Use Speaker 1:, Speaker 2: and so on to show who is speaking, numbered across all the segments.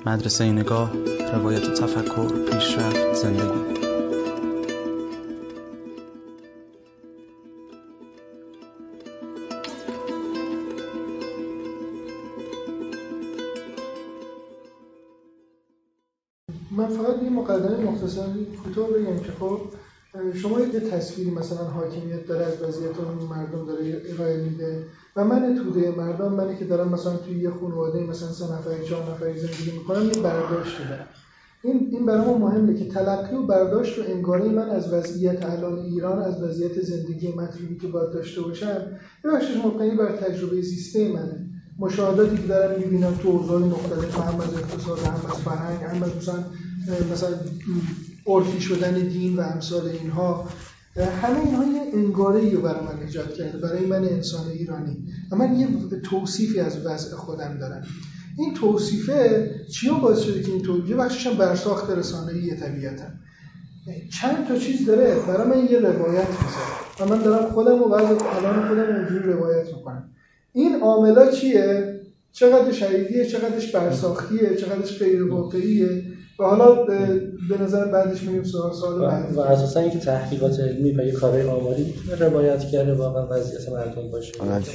Speaker 1: مدرسه نگاه، روایت تفکر، پیشرفت، زندگی.
Speaker 2: من فقط یه مقدمه مختصری کوتاه بگم که خب شما یه تصویری مثلا حاکمیت داره از وضعیت اون مردم داره ارائه میده و من توده مردم، منی که دارم مثلا توی یه خانواده مثلا 3 نفری 4 نفری زندگی میکنم، یه برداشت دارم. این برای ما مهمه که تلقی و برداشت و انگاره من از وضعیت الان ایران، از وضعیت زندگی مطلوبی که باید داشته باشم، یه بخشش مبتنی بر تجربه زیسته منه، مشاهداتی که دارم میبینم تو اوضاع مختلف، هم از اقتصاد، هم از فرهنگ، هم از مثلا عرفی شدن دین و امثال اینها. همه اینها یه انگاره‌ای رو برای من ایجاد کرده، برای من انسان ایرانی. و من یه توصیفی از وضع خودم دارم. این توصیفه چیا باعث شده که این یه بخشش هم برساخت رسانه‌ای طبیعتاً چند تا چیز داره برای من یه روایت می‌سازه و من دارم خودم و بعضی الان خودم اونجوری روایت می‌کنم. این عاملا چیه؟ چقدرش حقیقیه، چقدرش برساختیه، چقدرش غیر واقعیه. و حالا به نظر بعدش میگیم سوال بعدی.
Speaker 3: و اساساً اینکه تحقیقات علمی و یه کارهای آماری میتونه روایت کرده واقعا وضعیت مردم باشه.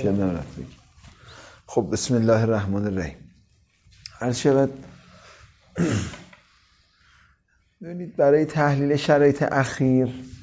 Speaker 4: خب بسم الله الرحمن الرحیم. عرض شود ببینید برای تحلیل شرایط اخیر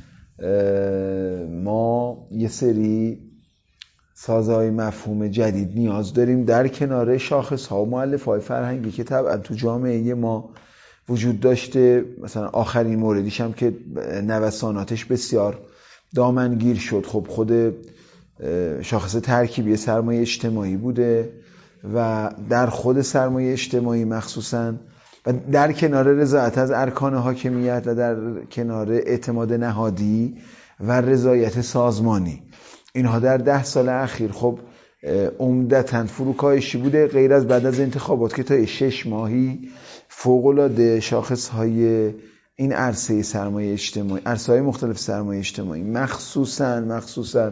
Speaker 4: ما یه سری سازهای مفهوم جدید نیاز داریم در کنار شاخص‌ها و مؤلفه‌های فرهنگی که طبعا تو جامعه ما وجود داشته. مثلا آخرین موردیش هم که نوساناتش بسیار دامنگیر شد، خب خود شاخص ترکیبی سرمایه اجتماعی بوده و در خود سرمایه اجتماعی مخصوصاً و در کنار رضایت از ارکان حاکمیت و در کنار اعتماد نهادی و رضایت سازمانی، اینها در 10 سال اخیر خب عمدتاً فروکاهشی بوده، غیر از بعد از انتخابات که تا 6 ماهی فوق‌العاده شاخص‌های این عرصه سرمایه اجتماعی، عرصه‌های مختلف سرمایه اجتماعی مخصوصاً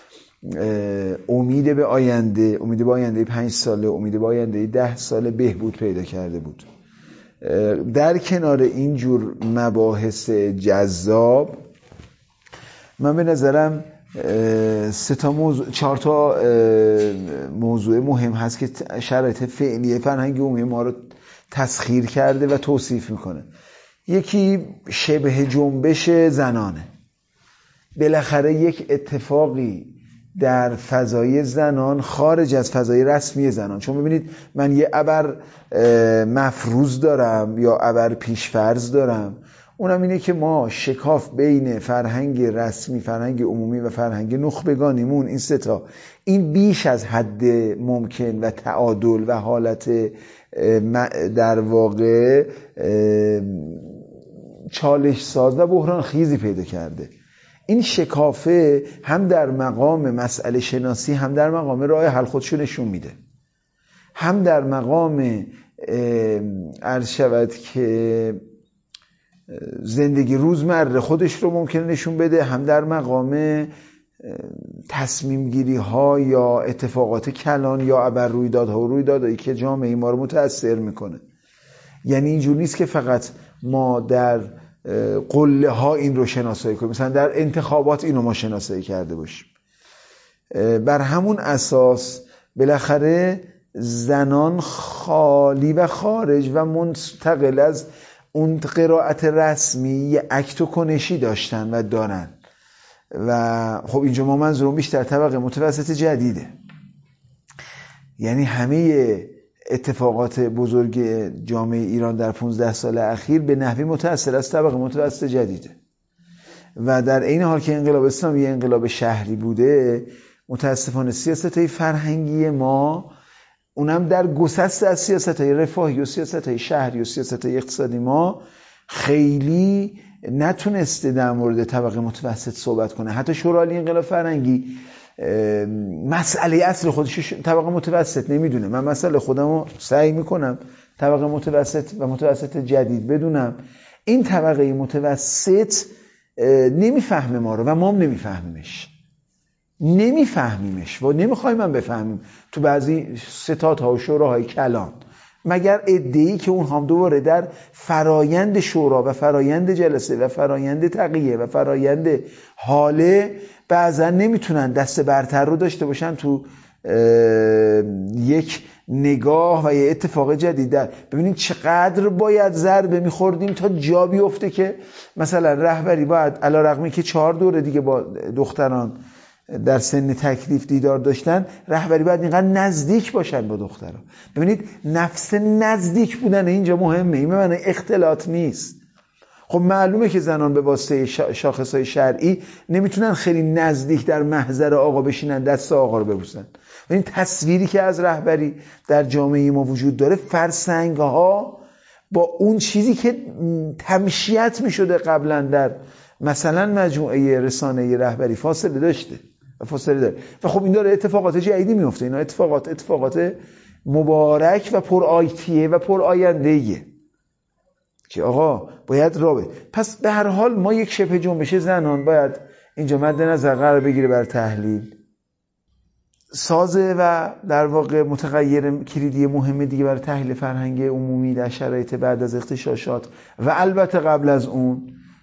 Speaker 4: امید به آینده 5 ساله، امید به آینده 10 ساله بهبود پیدا کرده بود. در کنار اینجور مباحث جذاب من به نظرم 4 تا موضوع مهم هست که شرایط فعلی فرهنگ عمومی ما رو تسخیر کرده و توصیف میکنه. یکی شبه جنبش زنانه. بالاخره یک اتفاقی در فضای زنان خارج از فضای رسمی زنان، چون ببینید من یه ابر مفروض دارم یا ابر پیشفرض دارم، اونم اینه که ما شکاف بین فرهنگ رسمی، فرهنگ عمومی و فرهنگ نخبگانیمون، این 3 تا، این بیش از حد ممکن و تعادل و حالت در واقع چالش ساز و بحران خیزی پیدا کرده. این شکافه هم در مقام مسئله شناسی، هم در مقام راه حل خودشو نشون میده، هم در مقام عرض شود که زندگی روزمره خودش رو ممکنه نشون بده، هم در مقام تصمیم گیری ها یا اتفاقات کلان یا ابر رویدادها و رویدادهایی که جامعه ما رو متأثر میکنه. یعنی اینجور نیست که فقط ما در قله ها این رو شناسایی کنیم، مثلا در انتخابات اینو ما شناسایی کرده باشیم. بر همون اساس بالاخره زنان خالی و خارج و منتقل از اون قرائت رسمی یه اکت و کنشی داشتن و دارن و خب اینجا ما منظورم بیشتر طبقه متوسط جدیده. یعنی همه اتفاقات بزرگ جامعه ایران در 15 سال اخیر به نحوی متأثر از طبقه متوسط جدیده و در این حال که انقلاب اسلامی یه انقلاب شهری بوده، متاسفانه سیاست‌های فرهنگی ما، اونم در گسست از سیاست‌های رفاهی و سیاست‌های شهری و سیاست‌های اقتصادی ما، خیلی نتونسته در مورد طبقه متوسط صحبت کنه. حتی شورای انقلاب فرهنگی مسئله اصل خودش طبقه متوسط نمیدونه. من مسئله خودمو سعی میکنم طبقه متوسط و متوسط جدید بدونم. این طبقه متوسط نمیفهمه ما رو و ما هم نمیفهمیمش و نمیخوایم من بفهمیم. تو بعضی ستادها و شوراهای کلان مگر عده‌ای که اون هم دوباره در فرایند شورا و فرایند جلسه و فرایند تقیه و فرایند حاله بعضا نمیتونن دست برتر رو داشته باشن تو یک نگاه و یه اتفاق جدید. در ببینید چقدر باید ضربه میخوردیم تا جا بیفته که مثلا رهبری باید علیرغمی که 4 دوره دیگه با دختران در سن تکلیف دیدار داشتن، رهبری باید اینقدر نزدیک باشن با دختران. ببینید نفس نزدیک بودن اینجا مهمه، این معنی اختلاط نیست. خب معلومه که زنان به واسطه شاخصهای شرعی نمیتونن خیلی نزدیک در محضر آقا بشینن دست آقا رو ببوسن. این تصویری که از رهبری در جامعه ما وجود داره، فرسنگ ها با اون چیزی که تمشیت میشده قبلا در مثلا مجموعه رسانه رهبری فاصله داشته و فاصله داره و خب این داره اتفاقات جدیدی میفته. اینا اتفاقات مبارک و پر آیتیه و پر آیندهیه که آقا باید رابط. پس به هر حال ما یک شبه جنبش زنان باید اینجا مد نظر قرار بگیره بر تحلیل. سازه و در واقع متغیر کلیدی مهم دیگه برای تحلیل فرهنگ عمومی در شرایط بعد از اغتشاشات و البته قبل از اون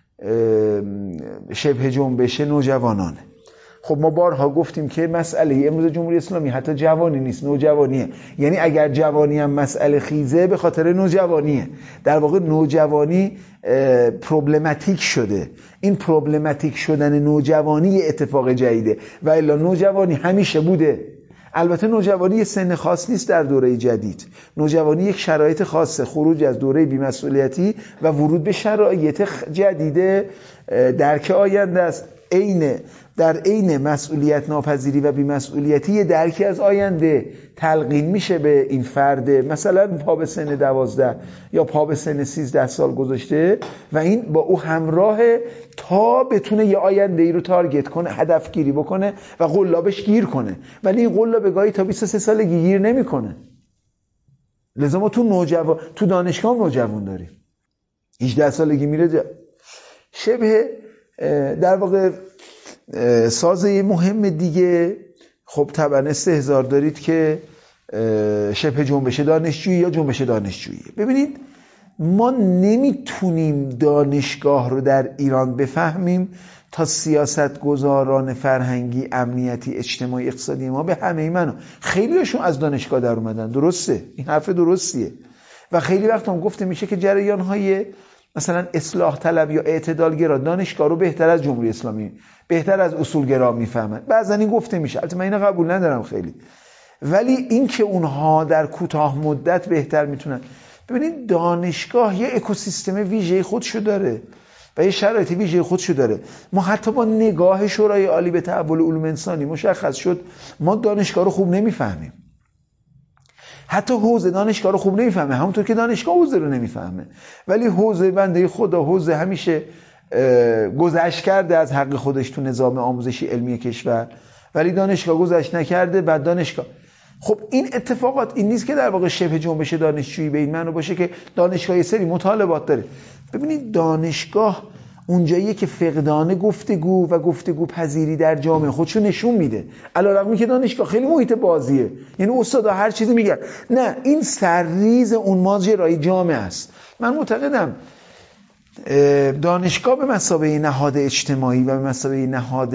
Speaker 4: شبه جنبش نوجوانانه. خب ما بارها گفتیم که مسئله امروز جمهوری اسلامی حتی جوانی نیست، نوجوانیه. یعنی اگر جوانی هم مسئله خیزه به خاطر نوجوانیه. در واقع نوجوانی پروبلماتیک شده. این پروبلماتیک شدن نوجوانی اتفاق جدیده و الا نوجوانی همیشه بوده. البته نوجوانی یه سن خاص نیست در دوره جدید. نوجوانی یک شرایط خاصه، خروج از دوره بی‌مسئولیتی و ورود به شرایط جدید درک آینده است. در عین مسئولیت ناپذیری و بی‌مسئولیتی درکی از آینده تلقین میشه به این فرد، مثلا پا به سن 12 یا پا به سن 13 سال گذاشته و این با او همراهه تا بتونه یه آینده ای رو تارگت کنه، هدف گیری بکنه و قلابش گیر کنه. ولی این قلاب گاهی تا 23 سالگی گیر نمیکنه. لذا ما تو دانشگاه نوجوان داریم، 18 سالگی میره شبه در واقع سازه مهم دیگه. خب طبعا استحضار دارید که شبه جنبش دانشجویی یا جنبش دانشجویی. ببینید ما نمیتونیم دانشگاه رو در ایران بفهمیم تا سیاستگزاران فرهنگی، امنیتی، اجتماعی، اقتصادی ما به همه منو خیلیشون از دانشگاه در اومدن. درسته، این حرف درستیه و خیلی وقت هم گفته میشه که جریان‌های مثلا اصلاح طلب یا اعتدالگرا دانشگاه رو بهتر از جمهوری اسلامی، بهتر از اصولگرا میفهمن. بعضا این گفته میشه، البته من اینو قبول ندارم خیلی، ولی این که اونها در کوتاه مدت بهتر میتونن. ببینید دانشگاه یه اکوسیستم ویژه خودشو داره و یه شرایط ویژه خودشو داره. ما حتی با نگاه شورای عالی به تحول علوم انسانی مشخص شد ما دانشگاه رو خوب نمیفهمیم. حتی حوزه دانشگاه رو خوب نمیفهمه، همونطور که دانشگاه حوزه رو نمیفهمه. ولی حوزه بنده خدا حوزه همیشه گذشت کرده از حق خودش تو نظام آموزشی علمی کشور، ولی دانشگاه گذشت نکرده. بعد دانشگاه خب این اتفاقات این نیست که در واقع شبه جنبش دانشجویی به این معنی باشه که دانشگاه یه سری مطالبات داره. ببینید دانشگاه اونجاییه که فقدان گفتگو و گفتگو پذیری در جامعه خودشو نشون میده. علیرغمی که دانشگاه خیلی محیط بازیه، یعنی استادا هر چیزی میگن، نه، این سرریز اون ماجرای جامعه است. من معتقدم دانشگاه به مثابه نهاد اجتماعی و به مثابه نهاد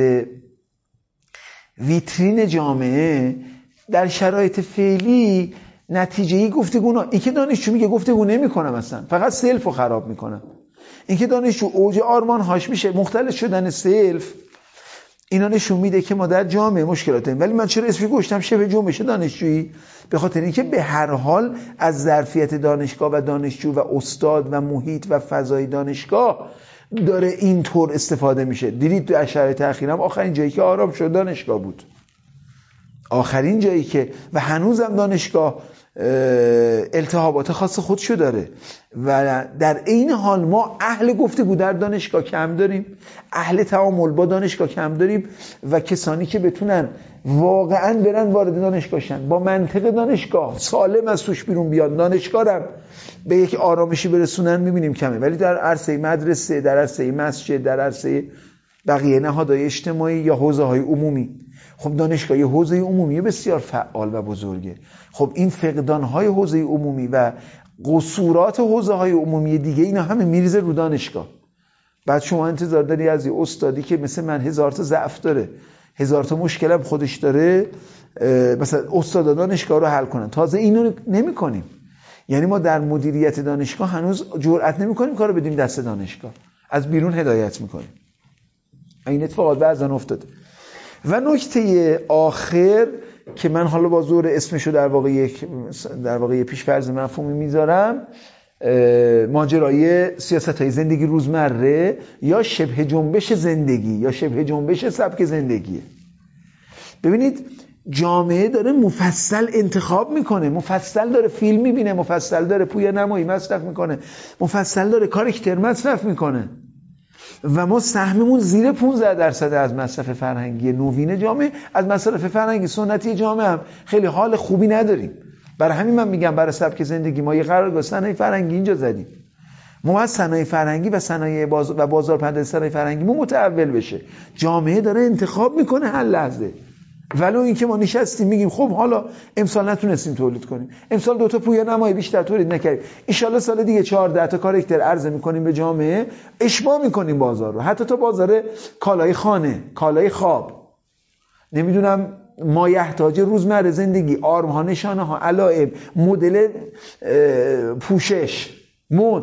Speaker 4: ویترین جامعه در شرایط فعلی نتیجه‌ای گفتگو این که دانشجو میگه گفتگو نمی‌کنم اصلا، فقط سلفو خراب میکنم. این که دانشجو اوج آرمان‌هاش میشه مختلط شدن سلف، اینا نشون میده که ما در جامعه مشکلات داریم. ولی من چرا اسمی گذاشتم شبه جنبش دانشجویی؟ به خاطر اینکه به هر حال از ظرفیت دانشگاه و دانشجو و استاد و محیط و فضای دانشگاه داره اینطور استفاده میشه. دیدید تو شرایط اخیرام آخرین جایی که آرام شد دانشگاه بود، آخرین جایی که و هنوزم دانشگاه التهابات خاص خودشو داره و در این حال ما اهل گفتگو در دانشگاه کم داریم، اهل تعامل با دانشگاه کم داریم و کسانی که بتونن واقعا برن وارد دانشگاه شن، با منطق دانشگاه سالم از توش بیرون بیان، دانشگاه رو به یک آرامشی برسونن، میبینیم کمه. ولی در عرصه مدرسه، در عرصه مسجد، در عرصه بقیه نهادهای اجتماعی یا حوزه‌های عمومی. خب دانشگاه یه حوزه عمومی بسیار فعال و بزرگه. خب این فقدان‌های حوزه عمومی و قصورات حوزه‌های عمومی دیگه اینا همه میریزه رو دانشگاه. بعد شما انتظار داری از یه استادی که مثل من 1000 تا ضعف داره، 1000 تا مشکل هم خودش داره، مثلا استادا دانشگاه رو حل کنن. تازه اینو نمی‌کنیم. یعنی ما در مدیریت دانشگاه هنوز جرئت نمی‌کنیم کارو بدیم دست دانشگاه. از بیرون هدایت می‌کنیم. این اتفاقات بعضن افتاده. و نکته آخر که من حالا با زور اسمشو در واقع پیش‌فرض مفهومی میذارم، ماجرای سیاست‌های زندگی روزمره یا شبه جنبش زندگی یا شبه جنبش سبک زندگیه. ببینید جامعه داره مفصل انتخاب میکنه، مفصل داره فیلم میبینه، مفصل داره پویانمایی مصرف میکنه، مفصل داره کاراکتر مصرف میکنه و ما سهممون زیر 15% از مصرف فرهنگی نوین جامعه، از مصرف فرهنگی سنتی جامعه هم خیلی حال خوبی نداریم. برای همین من میگم برای سبک زندگی ما یه قرارداد صنایع فرهنگی اینجا زدیم. ما از صنایع فرهنگی و صنایع و بازارپردازی صنایع فرهنگی ما متحول بشه. جامعه داره انتخاب میکنه هر لحظه. ولو اینکه ما نشستیم میگیم خب حالا امسال نتونستیم تولید کنیم، امسال 2 تا پویانمایی بیشتر تولید نکردیم، ان شاءالله سال دیگه 14 تا کاراکتر عرضه میکنیم به جامعه، اشباع میکنیم بازار رو، حتی تا بازار کالای خانه، کالای خواب، نمیدونم مایحتاج روزمره زندگی، آرم‌ها، نشانه‌ها، علائم، مدل پوشش، مد،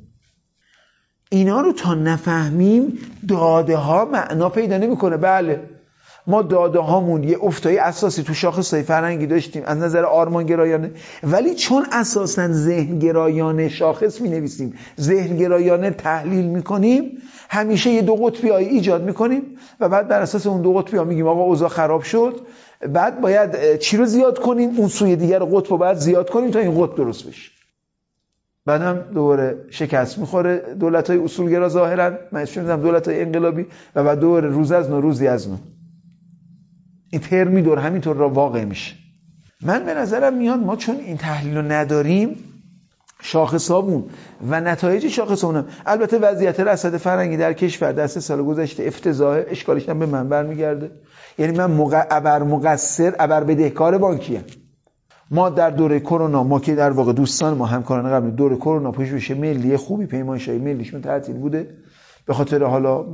Speaker 4: اینا رو تا نفهمیم داده ها معنا پیدا نمیکنه. بله ما داده هامون یه افتای اساسی تو شاخص‌های فرهنگی داشتیم از نظر آرمانگرایانه، ولی چون اساساً ذهنگرایانه شاخص می‌نویسیم، ذهنگرایانه تحلیل می‌کنیم، همیشه یه دو قطبی‌ای ایجاد می‌کنیم و بعد بر اساس اون دو قطبی‌ها میگیم آقا اوضاع خراب شد، بعد باید چی رو زیاد کنیم؟ اون سوی دیگر قطب رو باید زیاد کنیم تا این قطب درست بشه. بعدم دوباره شکست می‌خوره دولت‌های اصولگرا ظاهراً، من اسمش می‌ذارم دولت‌های انقلابی، و بعد دوباره روز از نو روزی از نو این ترمی دور همینطور را واقع میشه. من به نظرم میاد ما چون این تحلیل رو نداریم، شاخصامون و نتایج شاخصامون، البته وضعیت رصد فرهنگی در کشور در 3 سال گذشته افتضاحه، اشکالش هم به من برمیگرده. یعنی من ابر بدهکار بانکیم. ما در دوره کرونا، ما که در واقع دوستان ما همکاران قبل دوره کرونا پژوهش ملی خوبی پیمایش‌های ملیشون تعطیل بوده به خاطر حالا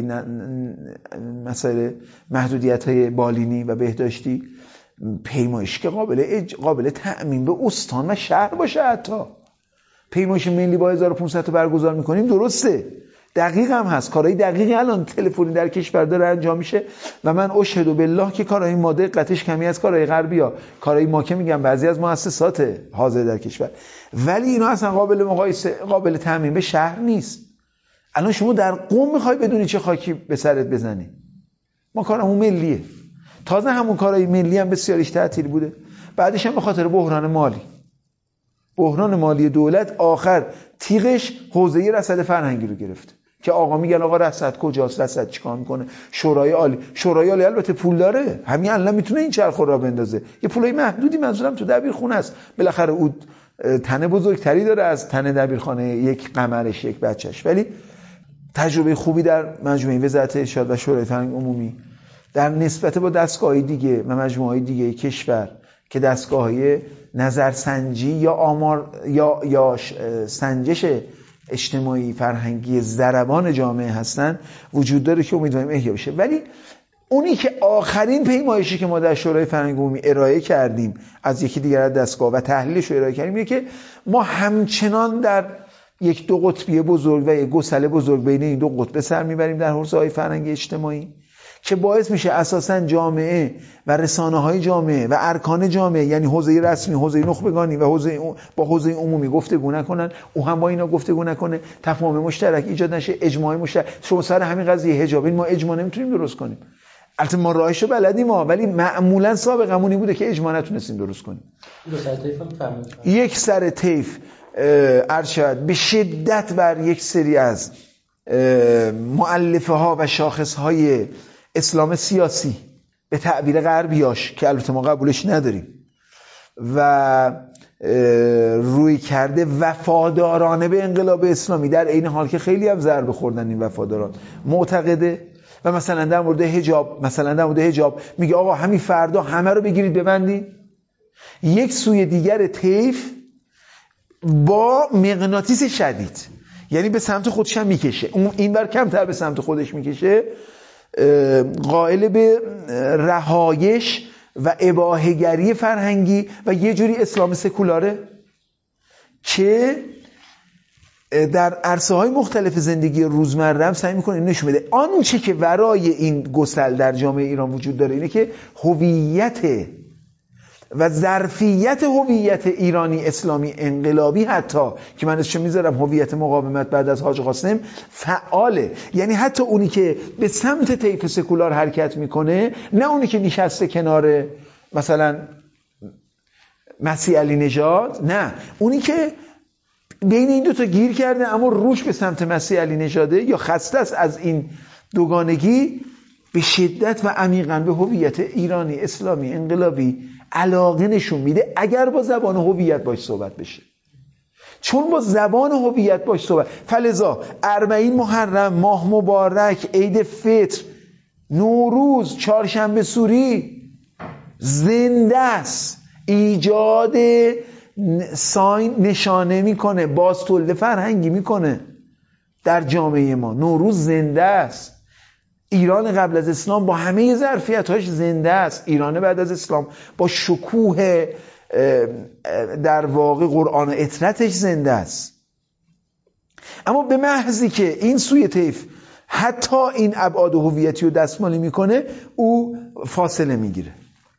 Speaker 4: مسئله محدودیت‌های بالینی و بهداشتی، پیمایش که قابل تأمین به استان و شهر باشه. حتی پیمایش ملی با 1500 تا برگزار می‌کنیم، درسته، دقیق هم هست، کارهای دقیقی الان تلفنی در کشور داره انجام میشه و من اشهد بالله که کارهای ما دقتش کمی از کارهای غربی‌ها، کارهای ما که میگم بعضی از مؤسسات حاضر در کشور، ولی اینا اصلا قابل مقایسه، قابل تأمین به شهر نیست. الان شما در قم میخوای بدونی چه خاکی به سرت بزنی؟ ما کارمون ملیه. تازه همون کارهای ملی هم بسیاریش تعطیل بوده. بعدش هم به خاطر بحران مالی دولت آخر تیغش حوزه رصد فرهنگی رو گرفت که آقا میگن آقا رصد کجاست، رصد چیکار میکنه؟ شورای عالی البته پول داره، همین الان میتونه این چرخ را بندازه، یه پولای محدودی منظورم تو دبیرخونه است، بالاخره او تنه بزرگتری داره از تنه دبیرخانه یک قمرش، یک بچهش، ولی تجربه خوبی در مجموعه وزارت ارشاد و شورای فرهنگ عمومی در نسبت با دستگاه‌های دیگه و مجموعه‌های دیگه کشور که دستگاه‌های نظرسنجی یا آمار یا سنجش اجتماعی فرهنگی ضربان جامعه هستن وجود داره که امیدواریم احیا بشه. ولی اونی که آخرین پیمایشی که ما در شورای فرهنگ عمومی ارائه کردیم از یکی دیگر از دستگاه و تحلیلش رو ارائه کردیم، اینه که ما همچنان در یک دو قطبی بزرگ و یک گسله بزرگ بین این دو قطب سر میبریم در حوزه‌های فرهنگی اجتماعی که باعث میشه اساساً جامعه و رسانه‌های جامعه و ارکان جامعه، یعنی حوزه رسمی، حوزه نخبگانی و با حوزه عمومی گفتگو نکنن، او هم با اینا گفتگو نکنه، تفاهم مشترک ایجاد نشه، اجماع مشترک. شما سر همین قضیه حجاب، این ما اجماع نمیتونیم درست کنیم، البته ما راهشو بلدیم ولی معمولا سابقمون این بوده که اجماع نتونستیم درست کنیم. یک سر طیف ارشد به شدت بر یک سری از مؤلفه ها و شاخص های اسلام سیاسی به تعبیر غربیاش که البته ما قبولش نداریم و روی کرده وفادارانه به انقلاب اسلامی، در عین حال که خیلی هم ضربه خوردن این وفاداران، معتقده و مثلا در مورد حجاب میگه آقا همین فردا همه رو بگیرید ببندید. یک سوی دیگر طیف با مغناطیس شدید، یعنی به سمت خودش هم میکشه، اون اینور کمتر به سمت خودش میکشه، قائل به رهایش و اباحه‌گری فرهنگی و یه جوری اسلام سکولاره که در عرصه‌های مختلف زندگی روزمره هم سعی میکنه نشون بده. آنچه که ورای این گسل در جامعه ایران وجود داره اینه که هویت و ظرفیت هویت ایرانی اسلامی انقلابی، حتی که من اسمش میذارم هویت مقاومت بعد از حاج قاسم، فعاله. یعنی حتی اونی که به سمت طیف سکولار حرکت میکنه، نه اونی که نشسته کنار مثلا مسیح علی نژاد، نه اونی که بین این دوتا گیر کرده اما روش به سمت مسیح علی نژاده یا خسته است از این دوگانگی، به شدت و عمیقاً به هویت ایرانی اسلامی انقلابی علاقه نشون میده، اگر با زبان هویت باش صحبت بشه. چون با زبان هویت باش صحبت، فلذا اربعین محرم، ماه مبارک، عید فطر، نوروز، چهارشنبه سوری زنده است، ایجاد ساین نشانه میکنه، باز تولد فرهنگی میکنه در جامعه ما. نوروز زنده است. ایران قبل از اسلام با همه ظرفیت‌هاش زنده است. ایران بعد از اسلام با شکوه در واقع قرآن و اطرتش زنده است. اما به محضی که این سوی طیف حتی این ابعاد هویتی رو دستمالی میکنه، او فاصله میگیره.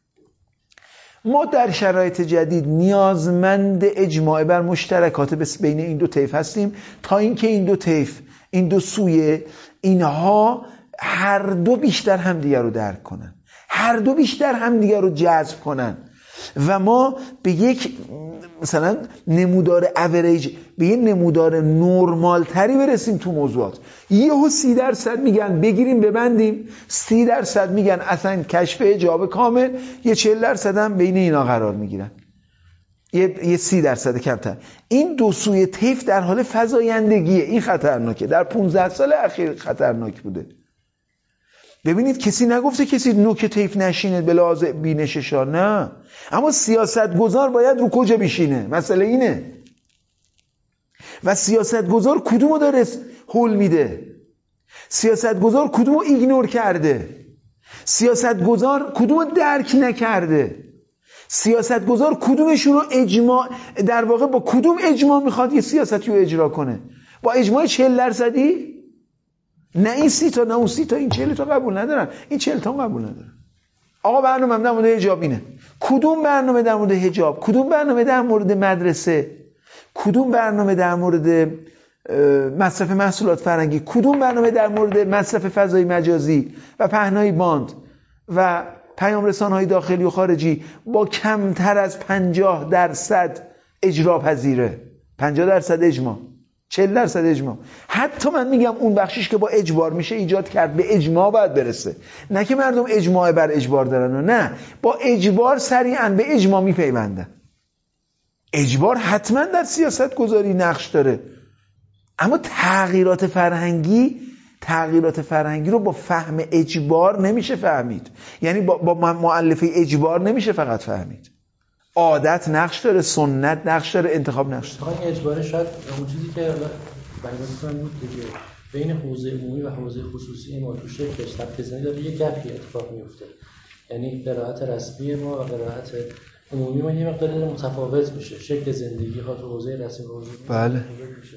Speaker 4: ما در شرایط جدید نیازمند اجماع بر مشترکات بین این دو طیف هستیم، تا اینکه این دو طیف، این دو سوی، اینها هر دو بیشتر همدیگر رو درک کنن، هر دو بیشتر همدیگر رو جذب کنن و ما به یک مثلا نمودار اوریج، به یک نمودار نورمال تری برسیم تو موضوعات. یهو 30% میگن بگیریم ببندیم، 30% میگن اصلا کشف حجاب کامل، یه 40% هم بین اینا قرار میگیرن، یه 30% کمتر. این دو سوی طیف در حال فزایندگیه. این خطرناکه، در 15 سال اخیر خطرناک بوده. ببینید کسی نگفته کسی نوک طیف نشینه به لحاظ بینششا، نه، اما سیاستگزار باید رو کجا بشینه، مسئله اینه. و سیاستگزار کدومو داره هول میده، سیاستگزار کدومو ایگنور کرده، سیاستگزار کدومو درک نکرده، سیاستگزار کدومشون رو اجماع، در واقع با کدوم اجماع میخواد یه سیاستی رو اجرا کنه؟ با اجماع 40%؟ نه این 30 تا نه اون 30 تا، این 40 تا قبول ندارن، این 40 تا قبول ندارن. آقا برنامه در مورد حجاب اینه. کدوم برنامه در مورد حجاب؟ کدوم برنامه در مورد مدرسه؟ کدوم برنامه در مورد مصرف محصولات فرهنگی؟ کدوم برنامه در مورد مصرف فضای مجازی و پهنای باند و پیام رسانه‌های داخلی و خارجی با کمتر از 50% اجرا پذیره؟ 50% اجماع، 40% اجماع. حتی من میگم اون بخشش که با اجبار میشه ایجاد کرد، به اجماع باید برسه، نه که مردم اجماع بر اجبار دارن و نه، با اجبار سریعا به اجماع میپیوندن. اجبار حتما در سیاست گذاری نقش داره، اما تغییرات فرهنگی رو با فهم اجبار نمیشه فهمید. یعنی با مؤلفه اجبار نمیشه فقط فهمید. عادت نقش داره، سنت نقش داره، انتخاب نقش داره.
Speaker 3: این اجبار شاید اون چیزی که بیان بود دیگه، بین حوزه عمومی و حوزه خصوصی ما تو شکل سبک زندگی داره یه گپی اتفاق میفته. یعنی قرائت رسمی ما و قرائت عمومی ما یه مقدار متفاوت میشه، شکل زندگی ها تو حوزه رسمی و حوزه
Speaker 4: بله
Speaker 3: میشه.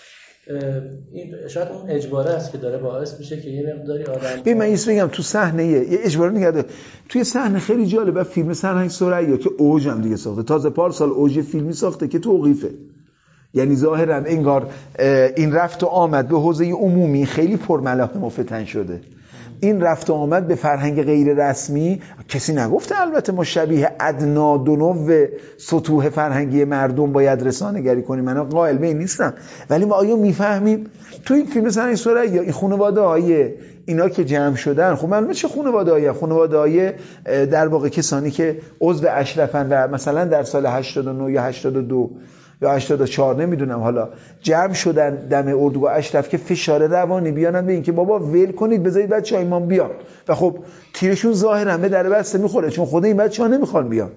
Speaker 3: این شاید اون اجباره است که داره باعث میشه که یه مقداری آدم
Speaker 4: من این بگم تو صحنه یه اجباره نگرده. توی صحنه خیلی جالبه، فیلم سرهنگ ثریا که اوج هم دیگه ساخته، تازه پارسال اوج فیلمی ساخته که توقیفه. یعنی ظاهرا انگار این رفت و آمد به حوزه عمومی خیلی پرملاحم و فتن شده. این رفت و آمد به فرهنگ غیر رسمی، کسی نگفته البته ما شبیه ادنا دنو سطوح فرهنگی مردم باید رسانه‌گری کنیم، من قائل به این نیستم، ولی ما آیا میفهمیم تو این فیلم سرهنگ ثریا این خانواده‌های اینا که جمع شدن، خب معلومه چه خانواده‌های در واقع کسانی که عضو اشرفن و مثلا در سال 89 یا 82 یا 84 نمیدونم، حالا جمع شدن دم اردوگاه اشرف که فشار روانی بیانن به این که بابا ول کنید بذارید بچه‌های ما بیان. و خب تیرشون ظاهرا به در بسته میخوره، چون خود این بچه‌ها نمیخوان بیان.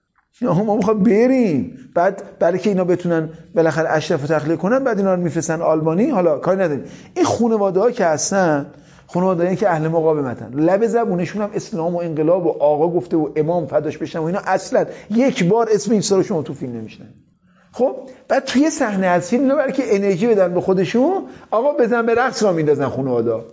Speaker 4: ما میخوام بریم، بعد برای که اینا بتونن بالاخره اشرف رو تخلیه کنن، بعد اینا رو میفرستن آلبانی. حالا کاری نداریم. این خانواده‌ها که هستن، خانواده‌ای که اهل مقاومتن، لب زبونشون هم اسلام و انقلاب و آقا گفته و امام فداش بشن و اینا، اصلا یک بار اسم این رو شما تو فیلم نمیشنن. خب بعد توی صحنه از فیلم اینا برای که انرژی بدن به خودشون، آقا بزن به رقص را میندازن خانواده‌ها.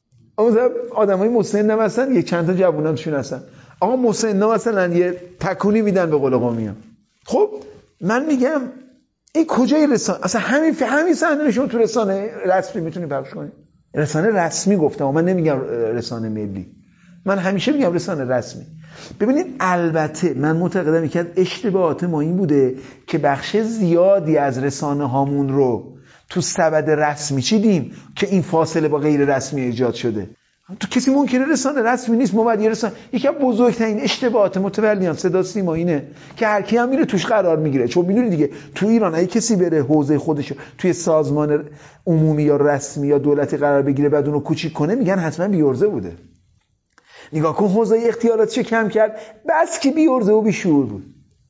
Speaker 4: آدمای مسن هم هستن، یک چند تا جوونام توشون هستن، آقا مسن مثلا یه تکونی میدن به قول قومی‌ها. خب من میگم این کجای رسانه؟ اصلا همین صحنه شما تو رسانه رسمی میتونی پخش کنی. رسانه رسمی گفتم، من نمیگم رسانه ملی، من همیشه میگم رسانه رسمی. ببینید البته من معتقدم که اشتباهات ما این بوده که بخش زیادی از رسانه هامون رو تو سبد رسمی چیدیم که این فاصله با غیر رسمی ایجاد شده. تو کسی ممکنه رسانه رسمی نیست، ما باید یه رسانه. یکی از بزرگترین اشتباهات متولیان صدا سیما اینه که هر کی هم میره توش قرار میگیره. چون میدونی دیگه تو ایران اگه کسی بره حوزه خودش توی سازمان عمومی یا رسمی یا دولتی قرار بگیره بعد اونو کوچیک کنه، میگن حتما بی‌عرضه بوده. نگاه کن حوزه اختیاراتش کم کرد، بس که بی‌عرضه و بی‌شعور بود.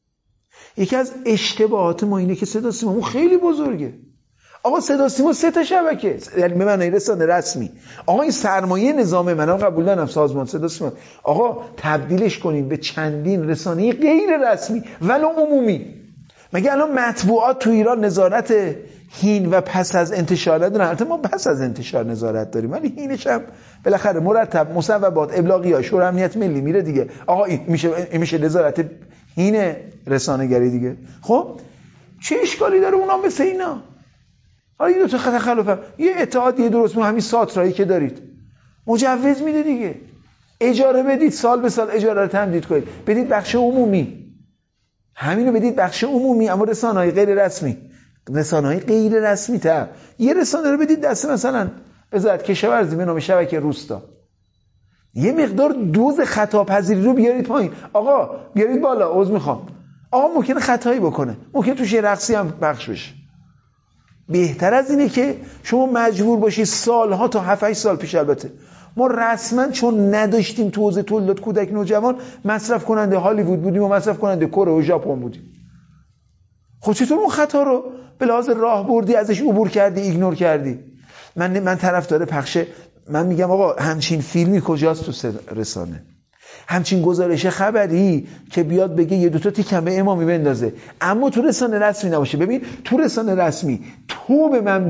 Speaker 4: یکی از اشتباهات ما اینه که صدا سیما خیلی بزرگه. آقا صدا سیما 3 تا شبکه، یعنی به معنای رسانه رسمی. آقا این سرمایه نظام منم قبول ندارم سازمان صدا سیما. آقا تبدیلش کنیم به چندین رسانه غیر رسمی ولو عمومی. مگه الان مطبوعات تو ایران نظارت هین و پس از انتشار ندارن؟ البته ما پس از انتشار نظارت داریم، ولی هینش هم بالاخره مرتب مصوبات ابلاغیات شورای امنیت ملی میره دیگه. آقا این میشه نظارت هین رسانه‌گری دیگه. خب چه اشکالی داره اونا مثل اینا؟ این دو تا تخلفم یه اتحادیه درست همین ساترایی که دارید مجوز میده دیگه، اجاره بدید، سال به سال اجاره رو تمدید کنید، بدید بخش عمومی، همینو بدید بخش عمومی. اما رسانه‌های غیر رسمی، رسانه‌های غیر رسمی تا یه رسانه رو بدید دست مثلا وزارت کشاورزی به نام شبکه روستا، یه مقدار دوز خطاپذیری رو بیارید پایین. آقا بیارید بالا، عذر میخوام، آقا ممکنه خطایی بکنه، ممکنه توش یه رقصی هم پخش بشه. بهتر از اینه که شما مجبور باشی سالها تا 7-8 سال پیش، البته ما رسما چون نداشتیم تو حوزه تولید کودک نوجوان، مصرف کننده هالیوود بودیم و مصرف کننده کره و ژاپن بودیم. خب چطور اون خطا رو به لحاظ راهبردی ازش عبور کردی، ایگنور کردی؟ من طرفدار پخش، من میگم آقا همچین فیلمی کجاست تو رسانه؟ همچین گزارش خبری که بیاد بگه یه دوتا تیکم به امامی بندازه، اما تو رسانه رسمی نباشه. ببین تو رسانه رسمی تو به من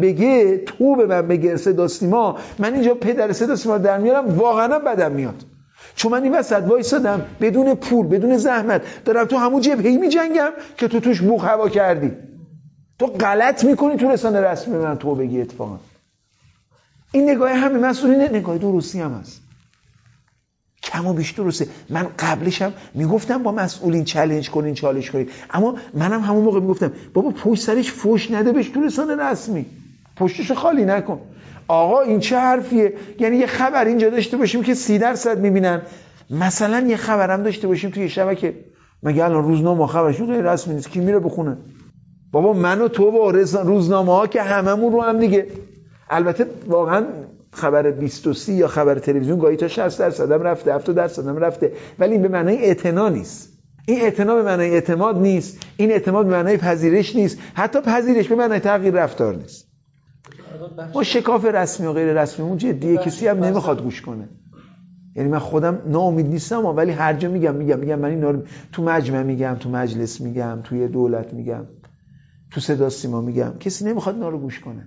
Speaker 4: بگه صدا سیما، من اینجا پدر صدا سیما در میارم، واقعا بدم میاد. چون من این وسط وایسادم بدون پول، بدون زحمت، دارم تو همون جبهه‌ای میجنگم که تو توش بوق هوا کردی. تو غلط میکنی تو رسانه رسمی من تو بگی. اتفاقا این نگاه همه مسئولین نگاه درستی هم هست، کم و بیش درسته. من قبلش هم میگفتم با مسئولین چالش کنین، اما منم همون موقع میگفتم بابا پشت سرش فوش نده بهش تو رسانه رسمی، پشتشو خالی نکن. آقا این چه حرفیه؟ یعنی یه خبر اینجا داشته باشیم که 30% میبینن، مثلا یه خبرم داشته باشیم توی شبکه، مگه الان روزنامه خبرشون غیر رسمی نیست؟ کی میره بخونه؟ بابا من و تو با روزنامه ها که هممون رو هم دیگه. البته واقعا خبر 20 یا خبر تلویزیون گاهی تا 60% هم رفته، 70% هم رفته، ولی این به معنای اعتنا نیست. این اعتنا به معنای اعتماد نیست، این اعتماد به معنای پذیرش نیست، حتی پذیرش به معنای تغییر رفتار نیست. ما شکاف رسمی و غیر رسمیمون جدیه، کسی هم نمیخواد گوش کنه. یعنی من خودم ناامید نیستم، ولی هر جا میگم من اینا رو تو مجمع میگم، تو مجلس میگم، توی دولت میگم، تو صدا سیما میگم، کسی نمیخواد اینا رو گوش کنه.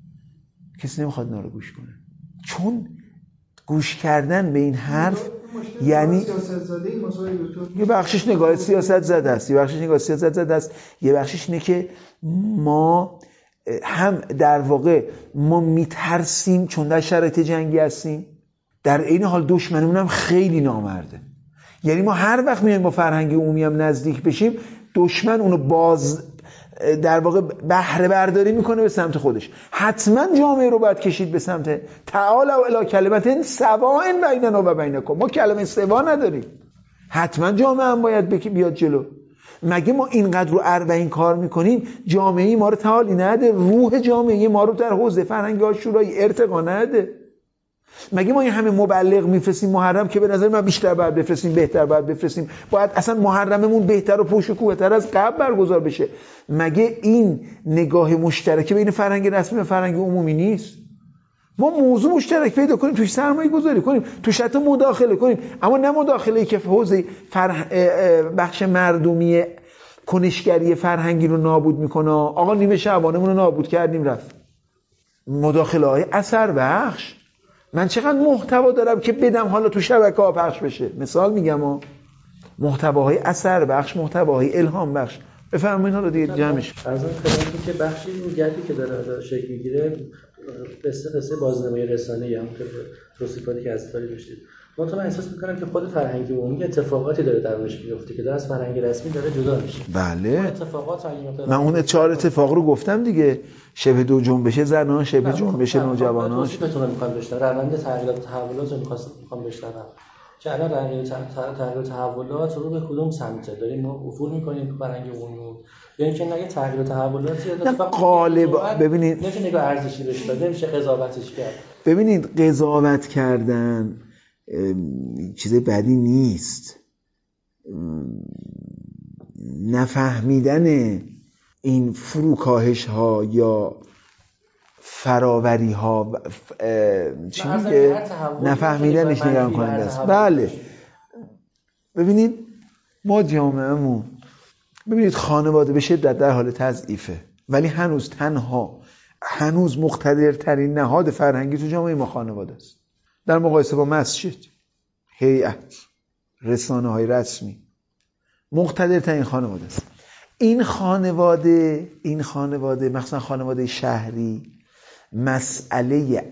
Speaker 4: چون گوش کردن به این حرف یعنی یه بخشش نگاه سیاست زده است، یه بخشش اینه که ما هم در واقع ما میترسیم چون در شرایط جنگی هستیم، در این حال دشمنمون هم خیلی نامرده. یعنی ما هر وقت میایم با فرهنگ عمومی هم نزدیک بشیم، دشمن اونو در واقع بهره برداری میکنه به سمت خودش. حتما جامعه رو باید کشید به سمت تعالوا الی کلمة سواء بیننا و بینکم. ما کلمه سوا نداریم، حتما جامعه هم باید بیاد جلو. مگه ما اینقدر رو اربعین کار میکنیم جامعه ما رو تعالی نده؟ روح جامعه ما رو در حوزه فرهنگ عاشورایی ارتقا نده؟ مگه ما این همه مبلغ میفرستیم محرم که به نظر من بیشتر باید بفرستیم، بهتر باید بفرستیم، باید اصلا محرممون بهتر و پوش و کوهتر از قبل برگزار بشه؟ مگه این نگاه مشترک بین فرهنگ رسمی و فرهنگ عمومی نیست؟ ما موضوع مشترک پیدا کنیم، توش سرمایه گذاری کنیم، توش حتی مداخله کنیم، اما نه مداخله‌ای که حوزه بخش مردمی کنشگری فرهنگی رو نابود میکنه. آقا نیمه شعبانمون رو نابود کردیم رفت. مداخله‌های اثر بخش. من چقدر محتوا دارم که بدم حالا تو شبکه‌ها پخش بشه. مثال میگم محتواهای اثر بخش، محتواهای الهام بخش. بفرمایید حالا دیگه جمعش.
Speaker 3: از اون خدمتی که بخشی این گپی که داره شکل میگیره قصه بازنمایی رسانه‌ای هم که توصیفاتی که از تاریخ داشتید. من احساس میکنم که خود فرهنگ عمومی اتفاقاتی داره درونش میفته که داره از فرهنگ رسمی داره جدا میشه.
Speaker 4: بله.
Speaker 3: اتفاقات
Speaker 4: من اون 4 اتفاق رو گفتم دیگه. شبه دو جنبش زنان، شبه جنبش نوجوانان.
Speaker 3: توصیفتون رو میخوام بشنوم. روند تغییرات و تحولات رو میخوام بشنوم. که الان تغییر و تحولات رو به کدوم سمته داریم ما افول میکنیم تو فرهنگ عمومی؟ یعنی که نگه تغییر و تحولاتی
Speaker 4: غالبا ببینید
Speaker 3: نمیشه نگاه ارزشی بهش داد، نمیشه قضاوتش کرد.
Speaker 4: ببینید قضاوت کردن چیز بدی نیست. نفهمیدن این فروکاهش ها یا فراوری ها چی میگه نفهمیدنش نگران کننده است. بله ببینید ما جامعهمون، ببینید خانواده به شدت در حال تضعیفه، ولی هنوز مقتدرترین نهاد فرهنگی تو جامعه ما خانواده است در مقایسه با مسجد، هیئت، رسانه‌های رسمی. مقتدرترین خانواده است. این خانواده مخصوصا خانواده شهری مسئله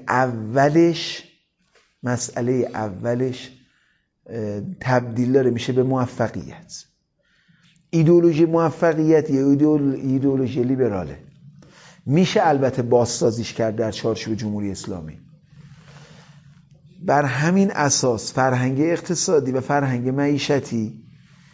Speaker 4: اولش تبدیل داره میشه به موفقیت. ایدئولوژی موفقیت یا ایدئولوژی لیبراله. میشه البته بازسازیش کرد در چارچوب جمهوری اسلامی. بر همین اساس فرهنگ اقتصادی و فرهنگ معیشتی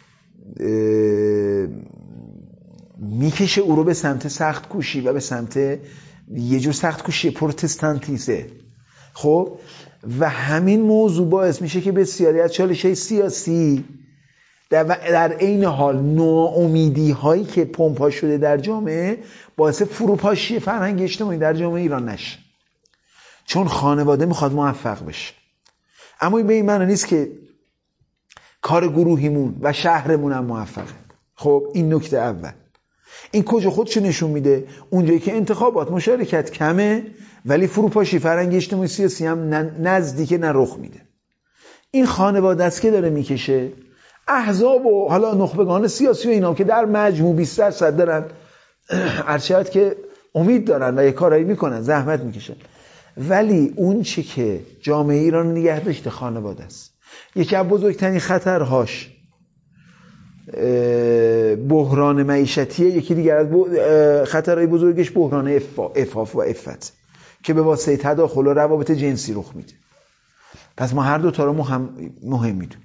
Speaker 4: میکشه او رو به سمت سخت کوشی و به سمت یه جور سخت کوشی پروتستانتیسه. خب و همین موضوع باعث میشه که بسیاری از چالش‌های سیاسی در عین حال ناامیدی هایی که پمپا شده در جامعه باعث فروپاشی فرهنگ اجتماعی در جامعه ایران نشه، چون خانواده میخواد موفق بشه. اما این به این معنی نیست که کار گروهیمون و شهرمون هم موفقه. خب این نکته اول. این کجا خودشو نشون میده؟ اونجایی که انتخابات مشارکت کمه ولی فروپاشی فرهنگ اجتماعی سیاسی هم نزدیک نه رخ میده. این خانواده است که داره میکشه. احزاب و حالا نخبگان سیاسی و اینا که در مجموع 20% دارن ارشد که امید دارن و یه کارایی میکنن، زحمت میکشن، ولی اون چی که جامعه ایران نگه داشته خانواده است. یکی از بزرگترین خطرهاش بحران معیشتیه، یکی دیگر از خطرهای بزرگش بحران عفاف و عفت که به واسطه تداخل و روابط جنسی رخ میده. پس ما هر دو تا رو مهم میدونیم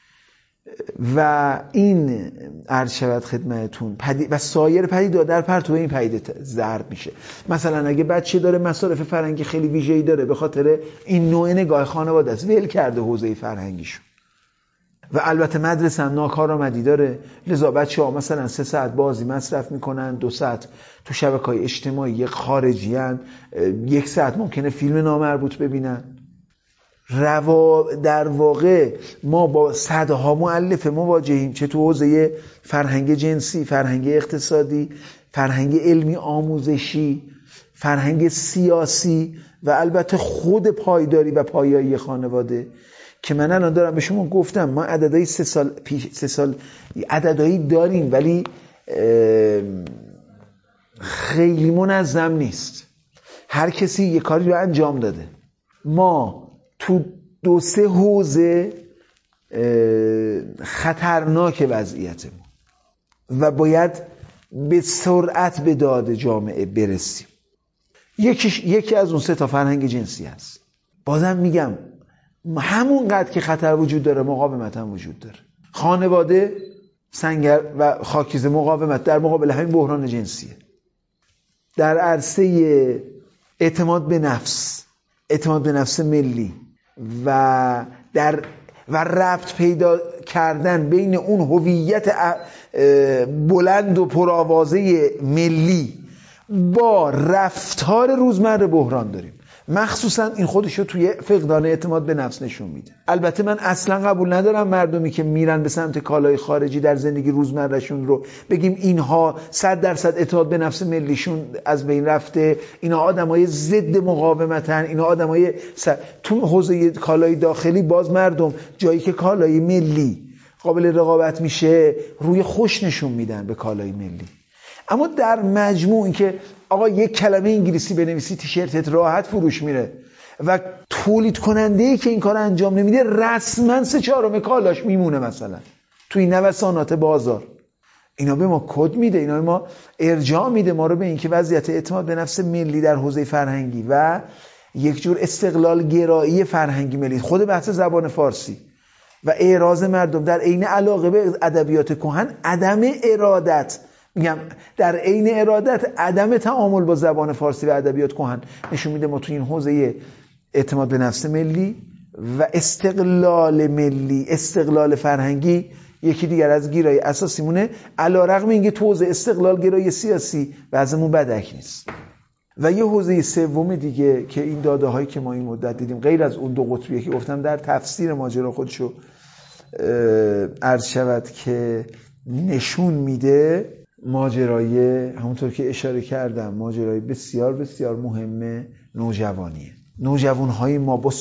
Speaker 4: و این عرض شود خدمتتون و سایر پدیده‌ها در پرتو این پدیده ضرب میشه. مثلا اگه بچه داره مصارف فرهنگی خیلی ویژه‌ای داره به خاطر این نوع نگاه خانواده است، ول کرده حوزه فرهنگیشو و البته مدرسه هم ناکارآمدی داره، لذا بچه‌ها مثلا 3 ساعت بازی مصرف میکنن، 2 ساعت تو شبکه‌های اجتماعی خارجیان، 1 ساعت ممکنه فیلم نامربوط ببینن. در واقع ما با صدها مؤلفه مواجهیم، چه تو حوزه فرهنگ جنسی، فرهنگ اقتصادی، فرهنگ علمی آموزشی، فرهنگ سیاسی و البته خود پایداری و پایایی خانواده که من الان دارم به شما گفتم. ما عددهای 3 سال عددهایی داریم ولی خیلی منظم نیست. هر کسی یه کاری رو انجام داده. ما تو 2-3 حوزه خطرناک وضعیتمون و باید به سرعت به داد جامعه برسیم. یکی از اون 3 تا فرهنگ جنسی هست. بازم میگم همون قدر که خطر وجود داره مقاومت هم وجود داره. خانواده سنگر و خاکیزه مقاومت در مقابل همین بحران جنسیه. در عرصه اعتماد به نفس ملی و ربط پیدا کردن بین اون هویت بلند و پرآوازه ملی با رفتار روزمره بحران داریم. مخصوصا این خودشو توی فقدان اعتماد به نفس نشون میده. البته من اصلا قبول ندارم مردمی که میرن به سمت کالای خارجی در زندگی روزمرهشون رو بگیم اینها 100% اعتماد به نفس ملیشون از بین رفته، اینا آدمای ضد مقاومتن، اینا آدمای تو حوزه کالای داخلی باز مردم جایی که کالای ملی قابل رقابت میشه روی خوش نشون میدن به کالای ملی. اما در مجموع این که آقا یک کلمه انگلیسی بنویسی تیشرتت راحت فروش میره و تولید کننده‌ای که این کار انجام نمیده رسما 3/4 کالاش میمونه مثلا توی نوسانات بازار. اینا به ما کد میده، اینا به ما ارجاع میده ما رو به این که وضعیت اعتماد به نفس ملی در حوزه فرهنگی و یک جور استقلال گرایی فرهنگی ملی، خود بحث زبان فارسی و اعراض مردم در عین علاقه به ادبیات کهن، عدم ارادت، میگم در عین ارادت عدم تعامل با زبان فارسی و ادبیات کهن نشون میده ما تو این حوزه اعتماد به نفس ملی و استقلال ملی، استقلال فرهنگی یکی دیگر از گیرای اساسیمونه، علیرغم اینکه تو حوزه استقلال گرایی سیاسی وضعمون بدک نیست. و یه حوزه سوم دیگه که این داده هایی که ما این مدت دیدیم غیر از اون دو قطبیه که گفتم در تفسیر ماجرا خودشو عرض شود که نشون میده، ماجرای همونطور که اشاره کردم ماجرای بسیار بسیار مهم نوجوانیه. نوجوانهای ما با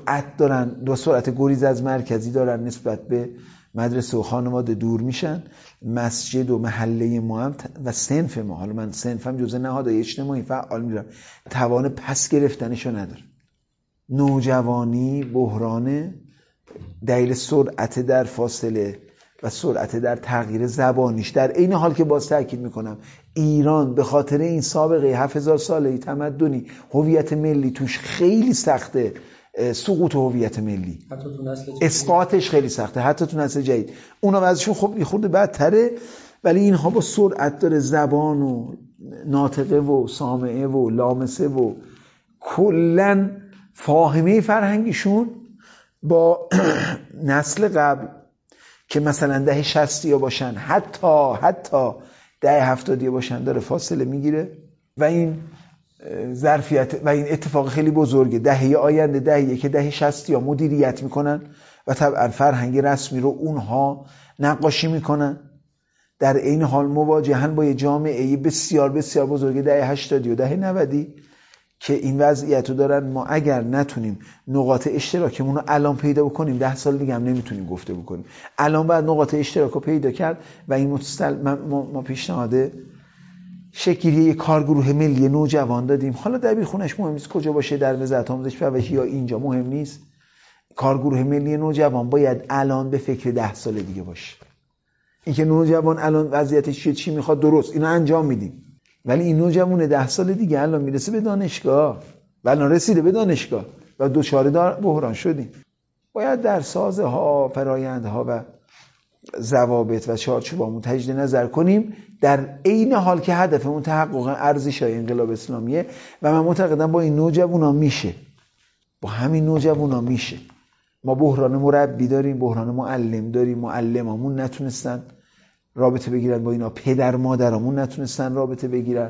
Speaker 4: سرعت گریز از مرکزی دارن نسبت به مدرسه و خانواده دور میشن. مسجد و محله ما هم و صنف ما، حالا من صنفم جزء نهادهای اجتماعی فعال میرم، توان پس گرفتنشو نداره. نوجوانی بحران دلیل سرعت در فاصله و سرعت در تغییر زبانیش، در این حال که باز تأکید میکنم ایران به خاطر این سابقه 7000 ساله تمدنی هویت ملی توش خیلی سخته، سقوط هویت ملی اسقاطش خیلی سخته، حتی تو نسل جدید اونا وضعشون خب خورده بدتره، ولی اینها با سرعت داره زبان و ناطقه و سامعه و لامسه و کلن فاهمه فرهنگیشون با نسل قبل که مثلا دهه 60 باشن حتی دهه 70 باشن داره فاصله میگیره و این ظرفیت و این اتفاق خیلی بزرگه. دهه آینده دهه‌ای که دهه 60 مدیریت میکنن و طبعا فرهنگ رسمی رو اونها نقاشی میکنن، در این حال مواجهن با یه جامعه بسیار بسیار بزرگ دهه 80 و دهه 90 که این وضعیت رو دارن. ما اگر نتونیم نقاط اشتراکمون رو الان پیدا بکنیم 10 سال دیگه هم نمیتونیم گفته بکنیم. الان باید نقاط اشتراک رو پیدا کرد و این ما پیشنهاد شکلی یک کارگروه ملی نوجوان دادیم. حالا دبیرخونه‌اش مهم نیست کجا باشه، در وزارت آموزش و پرورش یا اینجا مهم نیست. کارگروه ملی نوجوان باید الان به فکر 10 سال دیگه باشه. اینکه نوجوان الان وضعیتش چی میخواد درست اینو انجام میدیم، ولی این نوجوان 10 سال دیگه الان میرسه به دانشگاه و الان رسیده به دانشگاه و دوچاره بحران شدیم. باید در سازه ها، فرایندها و ضوابط و چارچوبامون تجدید نظر کنیم، در عین حال که هدفمون تحقق ارزش‌های انقلاب اسلامیه و من معتقدم با این نوجوانا میشه، با همین نوجوانا میشه. ما بحران مربی داریم، بحران معلم داریم، معلمامون نتونستن رابطه بگیرن با اینا، پدر مادرامون نتونستن رابطه بگیرن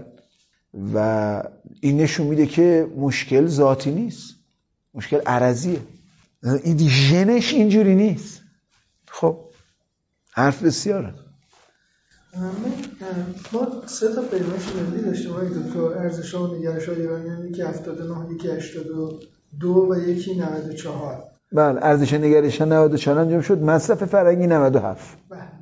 Speaker 4: و این نشون میده که مشکل ذاتی نیست، مشکل عرضیه، این ژنش اینجوری نیست. خب حرف بسیاره.
Speaker 2: ما 3 تا پیمایش ملی داشتیم های دکتر، ارزش‌ها و نگرش‌های ایرانیان، یکی 79، یکی 82 و یکی 94.
Speaker 4: بله ارزش نگرش‌ها 94 انجام شد، مصرف فرهنگی 97.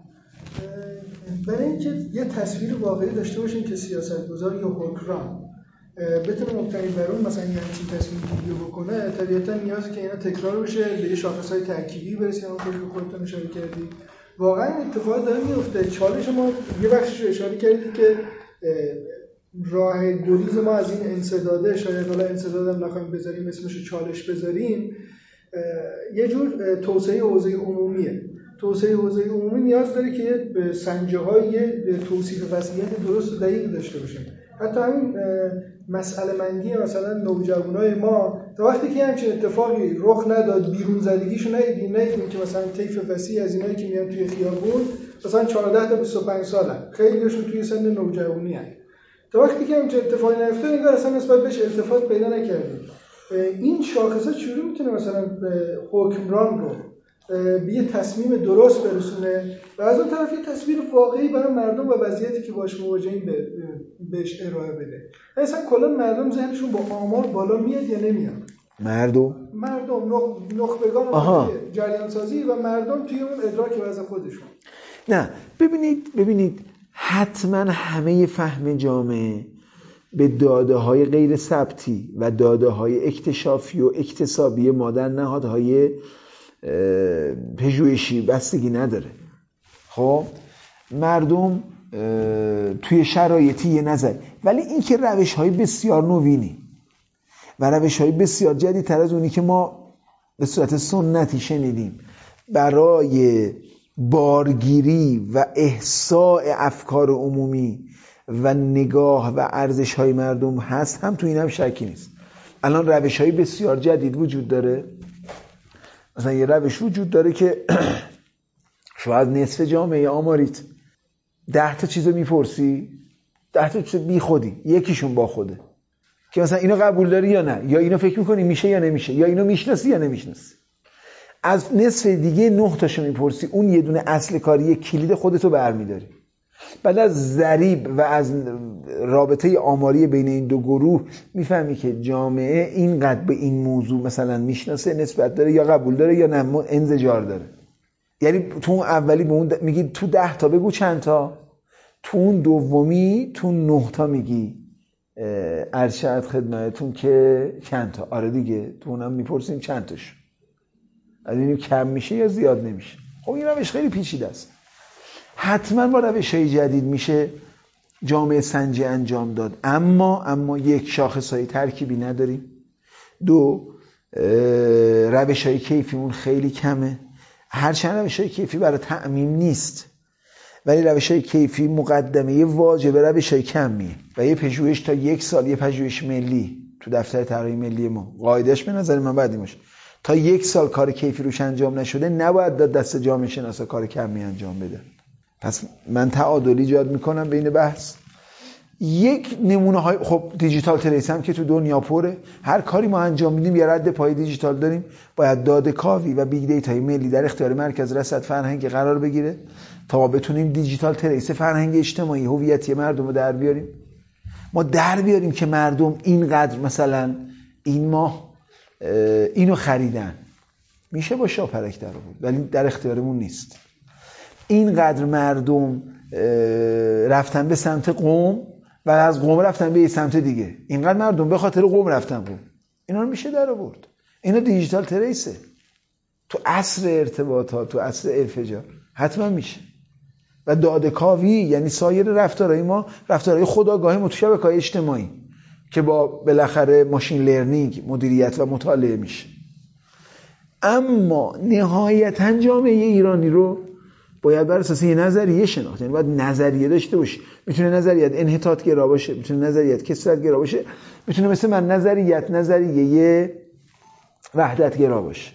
Speaker 2: برای اینکه یه تصویر واقعی داشته باشیم که سیاستگزار یا حکمران بتونه مبتنی بر اون مثلا یه همچین تصمیم گیری بکنه، طبیعتا نیازه که اینا تکرار بشه، به یه شاخص‌های ترکیبی برسیم. اونطور که خودتون اشاره کردید واقعا اتفاق داره میفته. چالش ما یه بخشش رو اشاره کردید که راه گریز ما از این انسداده، شاید حالا انسدادم نخواهیم بذاریم اسمش چالش بذاریم، یه جور توسعه حوزه عمومیه. توسعه حوزه عمومی نیاز داره که به سنجه‌های توصیف وضعیت درست و دقیق داشته باشه. حتی همین مسئله مندی مثلا نوجوانای ما تا وقتی که همچین اتفاقی رخ نداد بیرون زدگیشو ندیدیم که مثلا طیف وسیع از اینایی که میان توی خیابون مثلا 14 تا 25 سالن، خیلیشون توی سن نوجوانی هستن. تا وقتی که همچین اتفاقی نیفتاد انگار اصلا نسبت بهش التفات پیدا نکردیم. این شاخصا چجوری میتونه مثلا حکمران رو به یه تصمیم درست برسونه و از اون طرف یه تصویر واقعی برای مردم و وضعیتی که باش مواجهیم بهش ارائه بده؟ مثلا کلا مردم ذهنشون با آمار بالا میاد یا نمیاد؟
Speaker 4: مردم
Speaker 2: نخبگان جریان سازی و مردم توی اون ادراک وضع خودشون.
Speaker 4: نه ببینید حتما همه فهم جامعه به داده‌های غیر ثبتی و داده‌های اکتشافی و اکتسابی ما در نهادهای پژوهشی بستگی نداره. خب مردم توی شرایطی یه نظر، ولی این که روش‌های بسیار نوینی و روش‌های بسیار جدیدتر از اونی که ما به صورت سنتی شنیدیم برای بارگیری و احصاء افکار عمومی و نگاه و ارزش‌های مردم هست، هم تو این هم شکی نیست. الان روش‌های بسیار جدید وجود داره. مثلا یه روش وجود داره که شاید نصف جامعه آماریت 10 تا چیزو میپرسی، 10 تا چیز بی خودی، یکیشون با خوده که مثلا اینو قبول داری یا نه، یا اینو فکر میکنی میشه یا نمیشه، یا اینو میشناسی یا نمیشناسی. از نصف دیگه 9 تاشو میپرسی، اون یه دونه اصل کاری کلید خودتو برمیداری. بعد از ضریب و از رابطه آماری بین این دو گروه میفهمی که جامعه اینقدر به این موضوع مثلا میشناسه، نسبت داره یا قبول داره یا نه انزجار داره. یعنی تو اون اولی به اون میگی تو 10 تا بگو چند تا، تو اون دومی تو 9 تا میگی ارشد خدمتتون که چند تا. آره دیگه تو اونم میپرسیم چند تاش، از این کم میشه یا زیاد نمیشه. خب این روش خیلی پیچیده است. حتما با روش‌های جدید میشه جامعه سنجی انجام داد، اما یک شاخصهای ترکیبی نداریم. 2 روش‌های کیفیمون خیلی کمه. هرچند روش‌های کیفی برای تعمیم نیست، ولی روش‌های کیفی مقدمه واجب روش‌های کمیه و یه پژوهش تا 1 سال، یه پژوهش ملی تو دفتر طراحی ملی ما قاعده‌اش به نظر من بعدی باشه تا 1 سال کار کیفی روش انجام نشده نباید داد دست جامعه شناسا کار کمی انجام بده. پس من تعادل ایجاد میکنم بین بحث. یک نمونه های خب دیجیتال تریس هم که تو دنیا پره، هر کاری ما انجام میدیم یه رد پای دیجیتال داریم، باید داده کاوی و بیگ دیتای ملی در اختیار مرکز رصد فرهنگی قرار بگیره تا بتونیم دیجیتال تریس فرهنگ اجتماعی هویتی مردم رو در بیاریم. ما در بیاریم که مردم اینقدر مثلا این ماه اینو خریدن، میشه با شاپرک در آورد ولی در اختیارمون نیست. اینقدر مردم رفتن به سمت قم و از قم رفتن به یه سمت دیگه، اینقدر مردم به خاطر قم رفتن قم، اینا رو میشه در آورد. اینا دیجیتال تریسه تو عصر ارتباطات، تو عصر انفجار حتما میشه. و داده کاوی یعنی سایر رفتارهای ما، رفتارهای خودآگاه ما تو شبکه‌های اجتماعی که با بالاخره ماشین لرنینگ مدیریت و مطالعه میشه. اما نهایتاً جامعه ایرانی رو باید بر اساس یه نظریه شناخت، یعنی باید نظریه داشته باشه. میتونه نظریت انحطاط گرا باشه، میتونه نظریت کثرت گرا باشه، میتونه مثل من نظریه وحدت گرا باشه.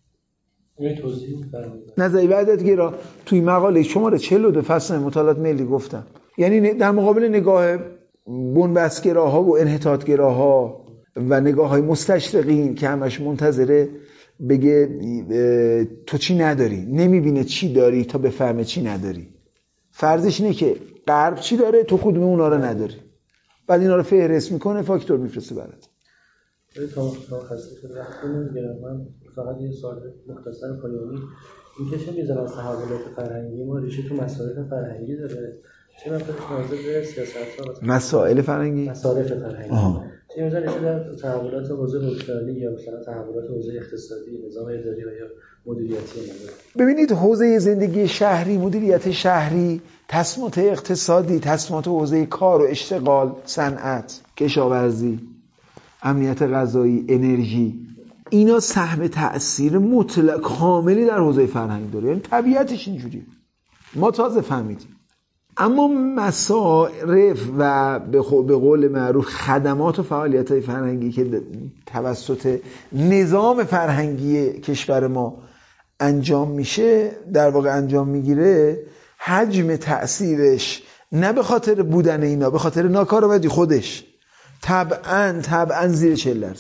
Speaker 4: نظریه وحدت گرا توی مقاله شماره 42 فصل مطالعات ملی گفتم، یعنی در مقابل نگاه بنبست گراها و انحطاط گراها و نگاه های مستشرقین که همش منتظره بگه تو چی نداری، نمیبینه چی داری تا بفهمه چی نداری. فرضش اینه که غرب چی داره تو کدوم اونا رو نداری، بعد اینا رو فهرست میکنه، فاکتور میفرسته برات.
Speaker 3: تا خسته شده وقتی نمیگیرم. من فقط یه سوال مختصر پایانی این که چه میزان از تحولات فرهنگی ما ریشه تو مسائل فرهنگی داره، چه مقدارش ناظر به سیاست‌ها
Speaker 4: مسائل فرهنگی
Speaker 3: چه میزان ریشه در تحولات حوزه حکمرانی یا مثلا تحولات حوزه اقتصادی، نظام اداری یا مدیریتی نداره.
Speaker 4: ببینید حوزه زندگی شهری، مدیریت شهری، تصمیمات اقتصادی، تصمیمات حوزه کار و اشتغال، صنعت، کشاورزی، امنیت غذایی، انرژی، اینا سهم تأثیر مطلق کاملی در حوزه فرهنگ داره، یعنی طبیعتش اینجوریه، ما تازه فهمیدیم. اما مصارف و به قول معروف خدمات و فعالیت‌های فرهنگی که توسط نظام فرهنگی کشور ما انجام میشه، در واقع انجام میگیره، حجم تأثیرش نه به خاطر بودن اینا، به خاطر ناکارآمدی خودش طبعاً زیر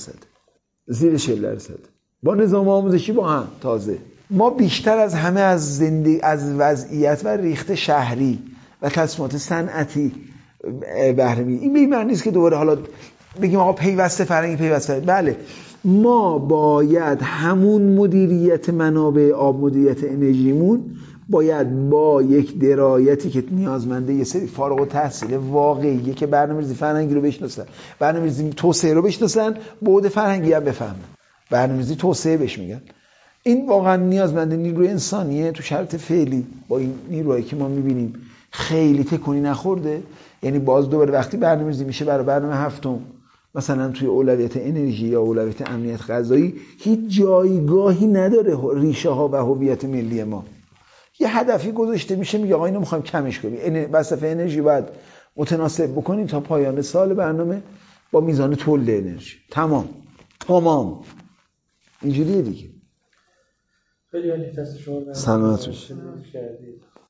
Speaker 4: 40%. با نظام آموزشی با هم تازه ما بیشتر از همه از وضعیت و ریخت شهری و تصمیمات صنعتی بهره می‌گیریم. این به این معنی نیست که دوباره حالا بگیم آقا پیوسته فرهنگی. بله، ما باید همون مدیریت منابع آب، مدیریت انرژیمون باید با یک درایتی که نیازمنده یه سری فارغ التحصیل واقعیه که برنامه‌ریزی فرهنگی رو بشناسن، برنامه‌ریزی توسعه رو بشناسن، بعد فرهنگی هم بفهمن. برنامه‌ریزی توسعه بهش میگن. این واقعا نیازمنده نیروی انسانیه. تو شرط فعلی با این نیروهایی که ما می‌بینیم خیلی تکونی نخورده. یعنی باز دوباره وقتی برنامه‌ریزی میشه برای برنامه هفتم مثلا توی اولویت انرژی یا اولویت امنیت غذایی، هیچ جایگاهی نداره ریشه ها و هویت ملی ما. یه هدفی گذاشته میشه، میگه آقا اینو میخوایم کمش کنیم، مصرف انرژی باید متناسب بکنیم تا پایان سال برنامه با میزان تولید انرژی. تمام اینجوریه دیگه.
Speaker 3: خیلی عالی، دست شما
Speaker 4: سلامت باشید.